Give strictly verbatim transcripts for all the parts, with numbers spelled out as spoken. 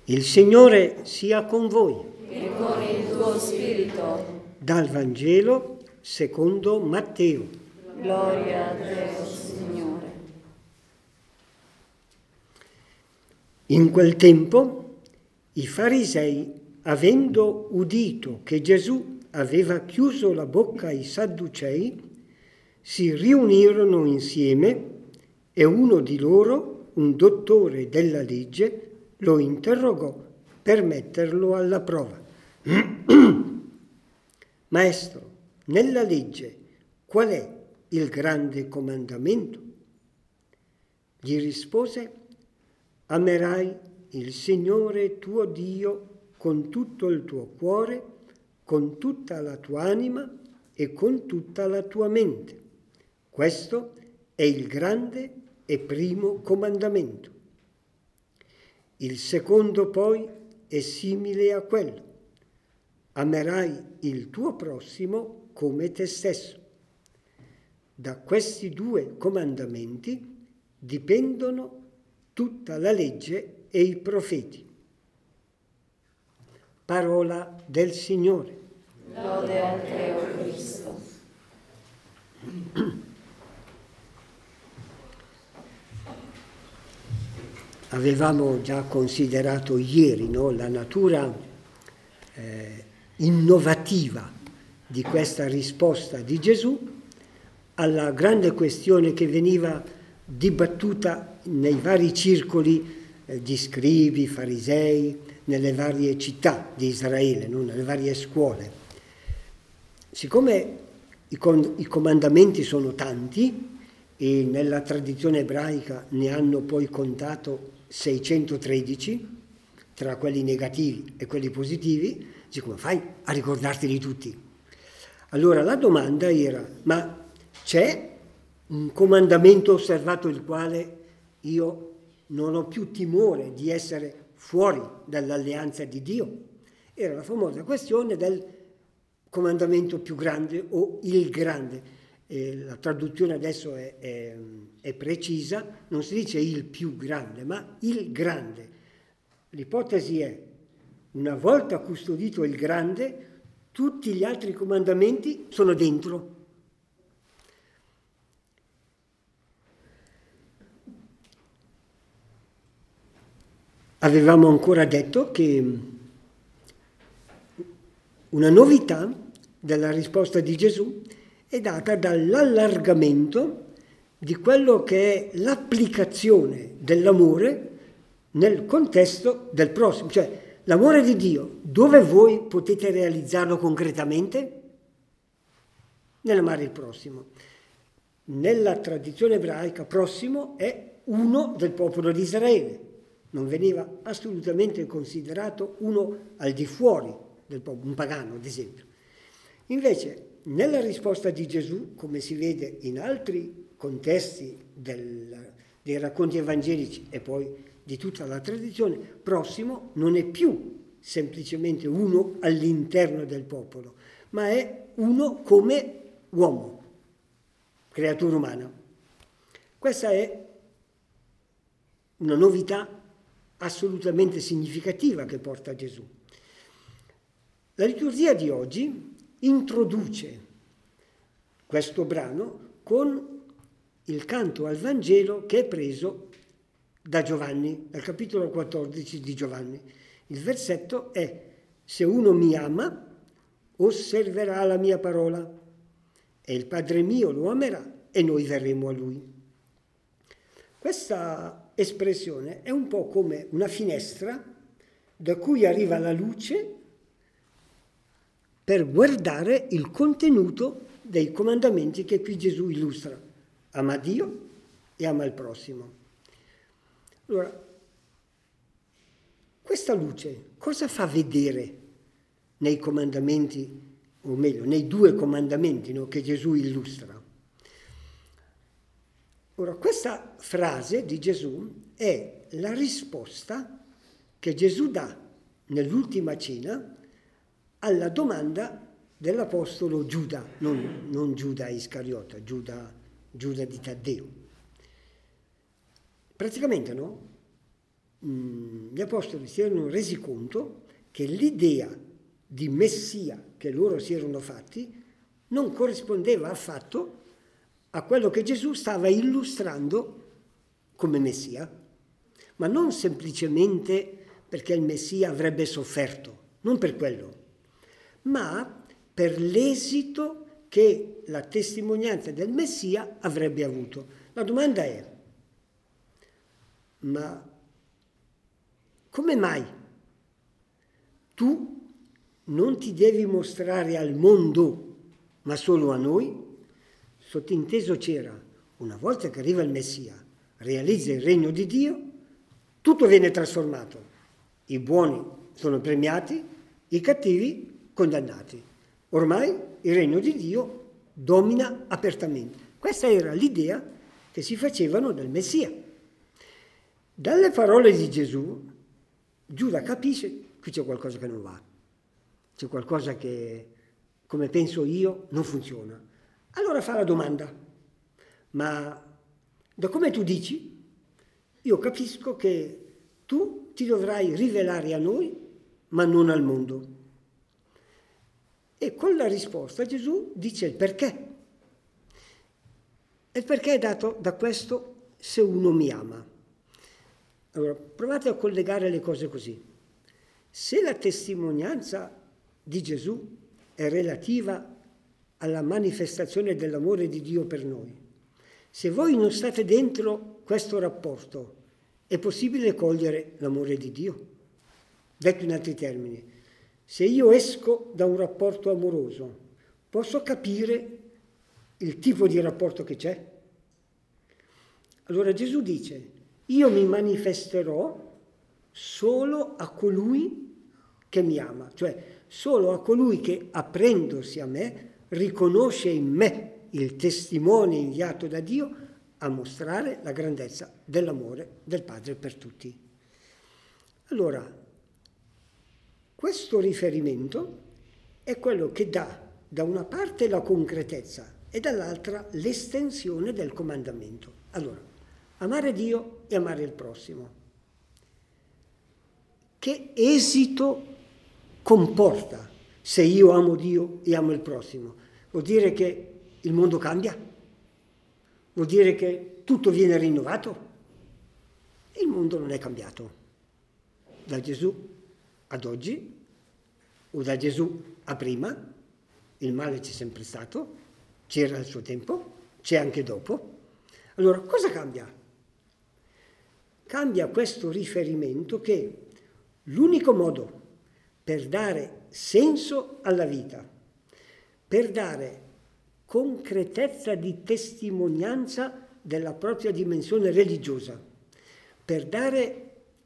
Il Signore sia con voi. E con il tuo spirito. Dal Vangelo secondo Matteo. Gloria a te, Signore. In quel tempo i farisei, avendo udito che Gesù aveva chiuso la bocca ai Sadducei, si riunirono insieme e uno di loro, un dottore della legge, lo interrogò per metterlo alla prova. Maestro, nella legge qual è il grande comandamento? Gli rispose: amerai il Signore tuo Dio con tutto il tuo cuore, con tutta la tua anima e con tutta la tua mente. Questo è il grande e primo comandamento. Il secondo poi è simile a quello: amerai il tuo prossimo come te stesso. Da questi due comandamenti dipendono tutta la legge e i profeti. Parola del Signore. Lode a te, o Cristo. Avevamo già considerato ieri, no, la natura eh, innovativa di questa risposta di Gesù alla grande questione che veniva dibattuta nei vari circoli eh, di scribi, farisei, nelle varie città di Israele, no, nelle varie scuole. Siccome i, con- i comandamenti sono tanti e nella tradizione ebraica ne hanno poi contato seicentotredici, tra quelli negativi e quelli positivi, dice: come fai a ricordarteli tutti? Allora la domanda era: ma c'è un comandamento osservato il quale io non ho più timore di essere fuori dall'alleanza di Dio? Era la famosa questione del comandamento più grande o il grande. Eh, la traduzione adesso è, è, è precisa, non si dice il più grande, ma il grande. L'ipotesi è: una volta custodito il grande, tutti gli altri comandamenti sono dentro. Avevamo ancora detto che una novità della risposta di Gesù è data dall'allargamento di quello che è l'applicazione dell'amore nel contesto del prossimo. Cioè, l'amore di Dio, dove voi potete realizzarlo concretamente? Nell'amare il prossimo. Nella tradizione ebraica, prossimo è uno del popolo di Israele. Non veniva assolutamente considerato uno al di fuori del popolo, un pagano ad esempio. Invece, nella risposta di Gesù, come si vede in altri contesti del, dei racconti evangelici e poi di tutta la tradizione, prossimo non è più semplicemente uno all'interno del popolo, ma è uno come uomo, creatura umana. Questa è una novità assolutamente significativa che porta Gesù. La liturgia di oggi introduce questo brano con il canto al Vangelo che è preso da Giovanni, dal capitolo quattordici di Giovanni. Il versetto è: se uno mi ama, osserverà la mia parola, e il Padre mio lo amerà e noi verremo a lui. Questa espressione è un po' come una finestra da cui arriva la luce per guardare il contenuto dei comandamenti che qui Gesù illustra. Ama Dio e ama il prossimo. Allora, questa luce cosa fa vedere nei comandamenti, o meglio, nei due comandamenti, no, che Gesù illustra? Ora, questa frase di Gesù è la risposta che Gesù dà nell'ultima cena alla domanda dell'apostolo Giuda, non, non Giuda Iscariota, Giuda, Giuda di Taddeo. Praticamente, no? mh, gli apostoli si erano resi conto che l'idea di Messia che loro si erano fatti non corrispondeva affatto a quello che Gesù stava illustrando come Messia, ma non semplicemente perché il Messia avrebbe sofferto, non per quello, ma per l'esito che la testimonianza del Messia avrebbe avuto. La domanda è, ma come mai tu non ti devi mostrare al mondo, ma solo a noi? Sottinteso c'era, una volta che arriva il Messia, realizza il regno di Dio, tutto viene trasformato. I buoni sono premiati, i cattivi condannati. Ormai il regno di Dio domina apertamente. Questa era l'idea che si facevano del Messia. Dalle parole di Gesù, Giuda capisce che qui c'è qualcosa che non va, c'è qualcosa che, come penso io, non funziona. Allora fa la domanda, ma da come tu dici, io capisco che tu ti dovrai rivelare a noi, ma non al mondo. E con la risposta Gesù dice il perché. E il perché è dato da questo se uno mi ama. Allora, provate a collegare le cose così. Se la testimonianza di Gesù è relativa alla manifestazione dell'amore di Dio per noi, se voi non state dentro questo rapporto, è possibile cogliere l'amore di Dio? Detto in altri termini, se io esco da un rapporto amoroso, posso capire il tipo di rapporto che c'è? Allora Gesù dice, io mi manifesterò solo a colui che mi ama, cioè solo a colui che, aprendosi a me, riconosce in me il testimone inviato da Dio a mostrare la grandezza dell'amore del Padre per tutti. Allora, questo riferimento è quello che dà da una parte la concretezza e dall'altra l'estensione del comandamento. Allora, amare Dio e amare il prossimo. Che esito comporta se io amo Dio e amo il prossimo? Vuol dire che il mondo cambia? Vuol dire che tutto viene rinnovato? Il mondo non è cambiato. Da Gesù ad oggi, o da Gesù a prima, il male c'è sempre stato, c'era al suo tempo, c'è anche dopo. Allora, cosa cambia? Cambia questo riferimento che l'unico modo per dare senso alla vita, per dare concretezza di testimonianza della propria dimensione religiosa, per dare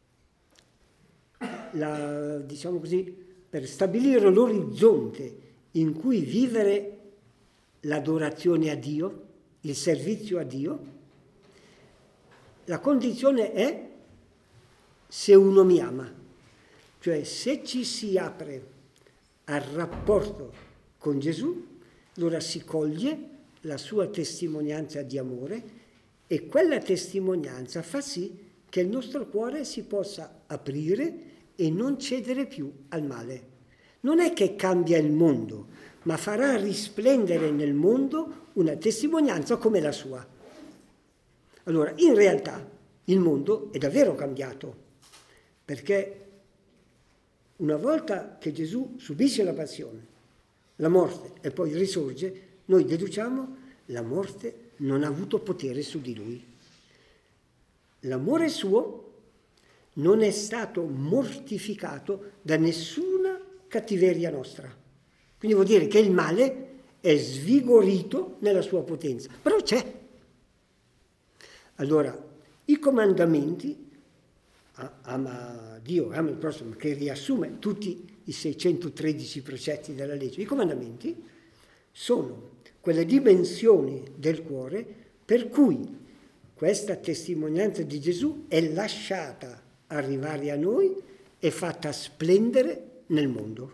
la, diciamo così, per stabilire l'orizzonte in cui vivere l'adorazione a Dio, il servizio a Dio, la condizione è se uno mi ama, cioè se ci si apre al rapporto con Gesù, allora si coglie la sua testimonianza di amore e quella testimonianza fa sì che il nostro cuore si possa aprire e non cedere più al male. Non è che cambia il mondo, ma farà risplendere nel mondo una testimonianza come la sua. Allora, in realtà, il mondo è davvero cambiato, perché una volta che Gesù subisce la passione, la morte e poi risorge, noi deduciamo che la morte non ha avuto potere su di lui. L'amore suo non è stato mortificato da nessuna cattiveria nostra. Quindi vuol dire che il male è svigorito nella sua potenza, però c'è. Allora, i comandamenti, ama Dio, ama il prossimo, che riassume tutti i seicentotredici precetti della legge, i comandamenti sono quelle dimensioni del cuore per cui questa testimonianza di Gesù è lasciata arrivare a noi e fatta splendere nel mondo.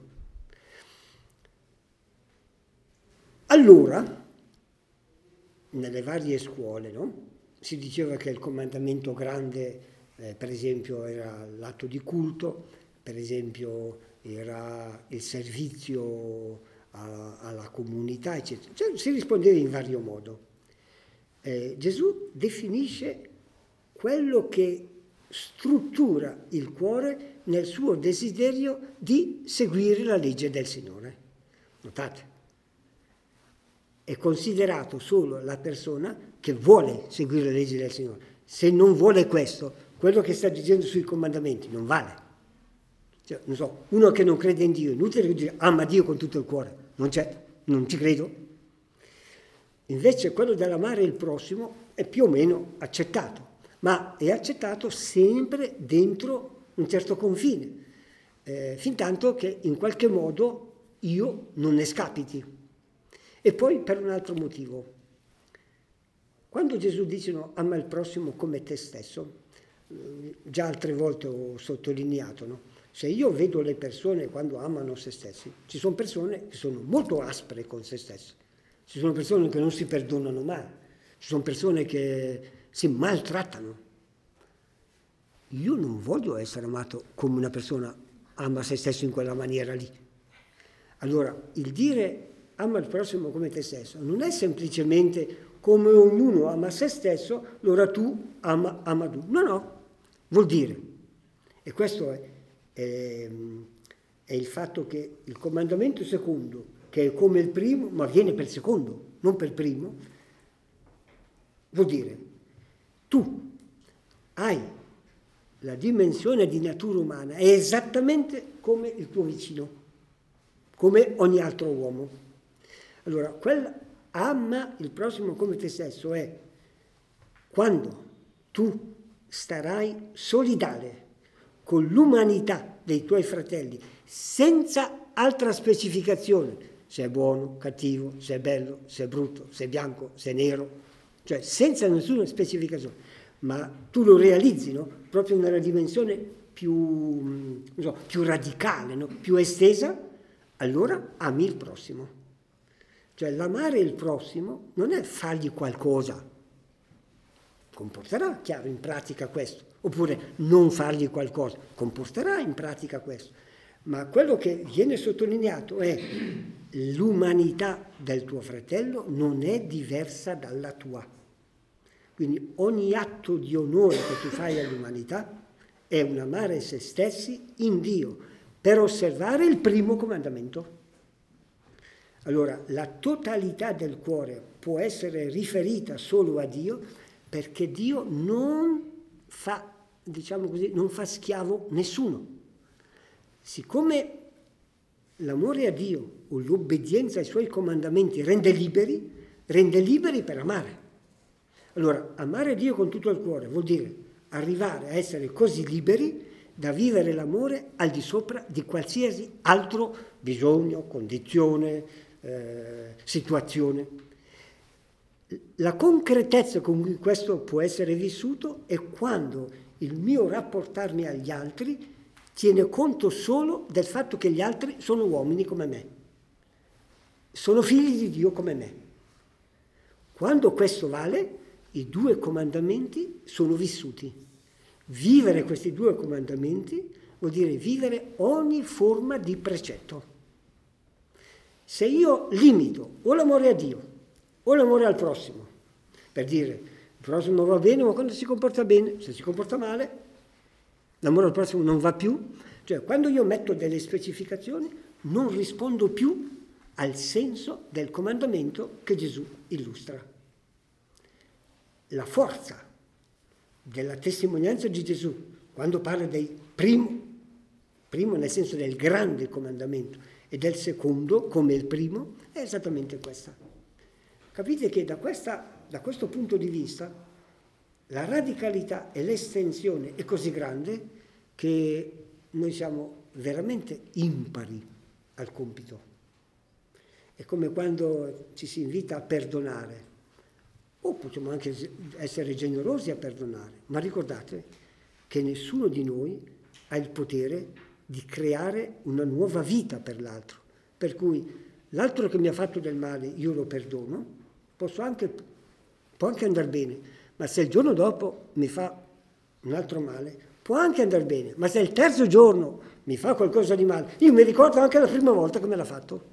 Allora, nelle varie scuole, no? Si diceva che il comandamento grande Eh, per esempio era l'atto di culto, per esempio era il servizio a, alla comunità, eccetera. Cioè, si rispondeva in vario modo. Eh, Gesù definisce quello che struttura il cuore nel suo desiderio di seguire la legge del Signore. Notate? È considerato solo la persona che vuole seguire la legge del Signore. Se non vuole questo, quello che sta dicendo sui comandamenti non vale. Cioè, non so, uno che non crede in Dio, è inutile che dica ama Dio con tutto il cuore, non c'è, non ci credo. Invece quello dell'amare il prossimo è più o meno accettato, ma è accettato sempre dentro un certo confine, eh, fin tanto che in qualche modo io non ne scapiti. E poi per un altro motivo. Quando Gesù dice no, ama il prossimo come te stesso, già altre volte ho sottolineato, no? Se io vedo le persone quando amano se stessi, ci sono persone che sono molto aspre con se stesse, ci sono persone che non si perdonano mai, ci sono persone che si maltrattano. Io non voglio essere amato come una persona ama se stesso in quella maniera lì. Allora, il dire ama il prossimo come te stesso non è semplicemente come ognuno ama se stesso, allora tu ama, ama tu. No, no, vuol dire. E questo è, è, è il fatto che il comandamento secondo, che è come il primo, ma viene per il secondo, non per il primo, vuol dire tu hai la dimensione di natura umana, è esattamente come il tuo vicino, come ogni altro uomo. Allora, quel ama il prossimo come te stesso è quando tu starai solidale con l'umanità dei tuoi fratelli, senza altra specificazione, se è buono, cattivo, se è bello, se è brutto, se è bianco, se è nero, cioè senza nessuna specificazione, ma tu lo realizzi, no? Proprio nella dimensione più, non so, più radicale, no? Più estesa, allora ami il prossimo. Cioè l'amare il prossimo non è fargli qualcosa, comporterà, chiaro, in pratica questo, oppure non fargli qualcosa, comporterà in pratica questo, ma quello che viene sottolineato è l'umanità del tuo fratello non è diversa dalla tua. Quindi ogni atto di onore che tu fai all'umanità è un amare se stessi in Dio, per osservare il primo comandamento. Allora, la totalità del cuore può essere riferita solo a Dio perché Dio non fa, diciamo così, non fa schiavo nessuno. Siccome l'amore a Dio o l'obbedienza ai suoi comandamenti rende liberi, rende liberi per amare. Allora, amare Dio con tutto il cuore vuol dire arrivare a essere così liberi da vivere l'amore al di sopra di qualsiasi altro bisogno, condizione, Eh, situazione. La concretezza con cui questo può essere vissuto è quando il mio rapportarmi agli altri tiene conto solo del fatto che gli altri sono uomini come me, sono figli di Dio come me. Quando questo vale, i due comandamenti sono vissuti. Vivere questi due comandamenti vuol dire vivere ogni forma di precetto. Se io limito o l'amore a Dio o l'amore al prossimo, per dire il prossimo va bene, ma quando si comporta bene, se si comporta male, l'amore al prossimo non va più, cioè quando io metto delle specificazioni non rispondo più al senso del comandamento che Gesù illustra. La forza della testimonianza di Gesù, quando parla del primo, primo nel senso del grande comandamento, e del secondo, come il primo, è esattamente questa. Capite che da, questa, da questo punto di vista la radicalità e l'estensione è così grande che noi siamo veramente impari al compito. È come quando ci si invita a perdonare, o possiamo anche essere generosi a perdonare, ma ricordate che nessuno di noi ha il potere di creare una nuova vita per l'altro, per cui l'altro che mi ha fatto del male io lo perdono, posso anche, può anche andare bene, ma se il giorno dopo mi fa un altro male, può anche andare bene, ma se il terzo giorno mi fa qualcosa di male, io mi ricordo anche la prima volta che me l'ha fatto.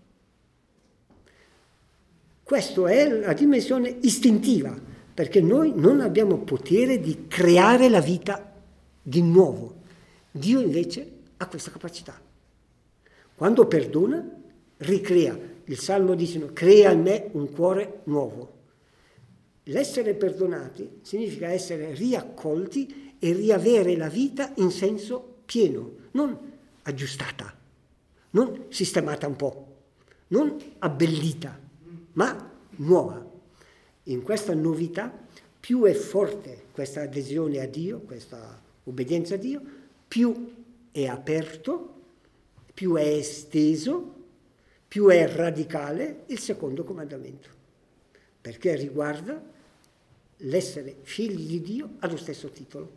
Questa è la dimensione istintiva, perché noi non abbiamo potere di creare la vita di nuovo. Dio invece ha questa capacità. Quando perdona, ricrea. Il Salmo dice: crea in me un cuore nuovo. L'essere perdonati significa essere riaccolti e riavere la vita in senso pieno, non aggiustata, non sistemata un po', non abbellita, ma nuova. In questa novità, più è forte questa adesione a Dio, questa obbedienza a Dio, più è aperto, più è esteso, più è radicale il secondo comandamento, perché riguarda l'essere figli di Dio allo stesso titolo.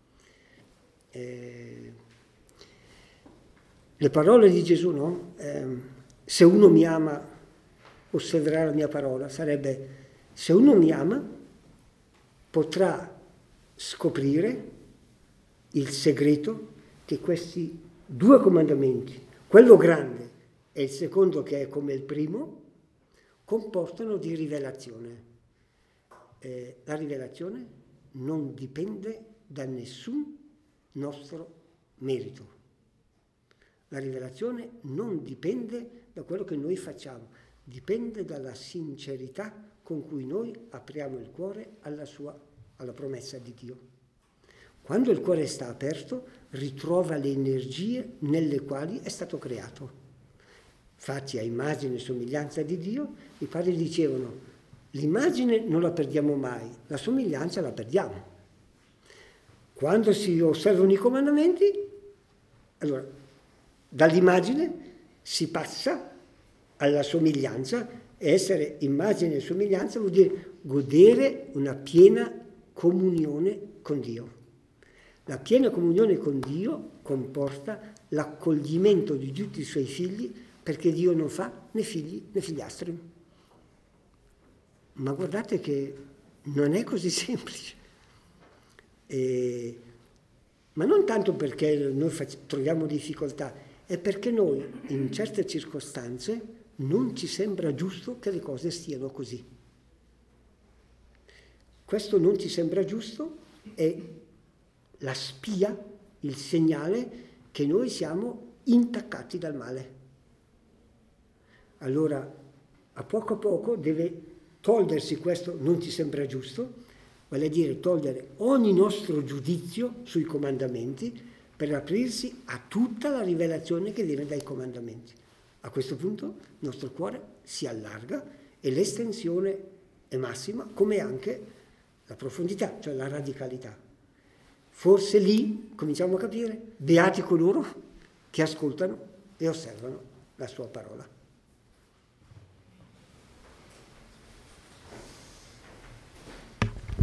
Eh, le parole di Gesù, no? Eh, se uno mi ama, osserverà la mia parola, sarebbe: se uno mi ama, potrà scoprire il segreto che questi due comandamenti, quello grande e il secondo che è come il primo, comportano di rivelazione. Eh, la rivelazione non dipende da nessun nostro merito. La rivelazione non dipende da quello che noi facciamo, dipende dalla sincerità con cui noi apriamo il cuore alla sua, alla promessa di Dio. Quando il cuore sta aperto, ritrova le energie nelle quali è stato creato. Fatti a immagine e somiglianza di Dio, i padri dicevano: l'immagine non la perdiamo mai, la somiglianza la perdiamo. Quando si osservano i comandamenti, allora dall'immagine si passa alla somiglianza, e essere immagine e somiglianza vuol dire godere una piena comunione con Dio. La piena comunione con Dio comporta l'accoglimento di tutti i suoi figli, perché Dio non fa né figli né figliastri. Ma guardate che non è così semplice. E, ma non tanto perché noi fac- troviamo difficoltà, è perché noi in certe circostanze non ci sembra giusto che le cose stiano così. Questo non ci sembra giusto è la spia, il segnale che noi siamo intaccati dal male. Allora, a poco a poco deve togliersi questo non ci sembra giusto, vale a dire togliere ogni nostro giudizio sui comandamenti per aprirsi a tutta la rivelazione che viene dai comandamenti. A questo punto il nostro cuore si allarga e l'estensione è massima, come anche la profondità, cioè la radicalità. Forse lì cominciamo a capire: beati coloro che ascoltano e osservano la sua parola.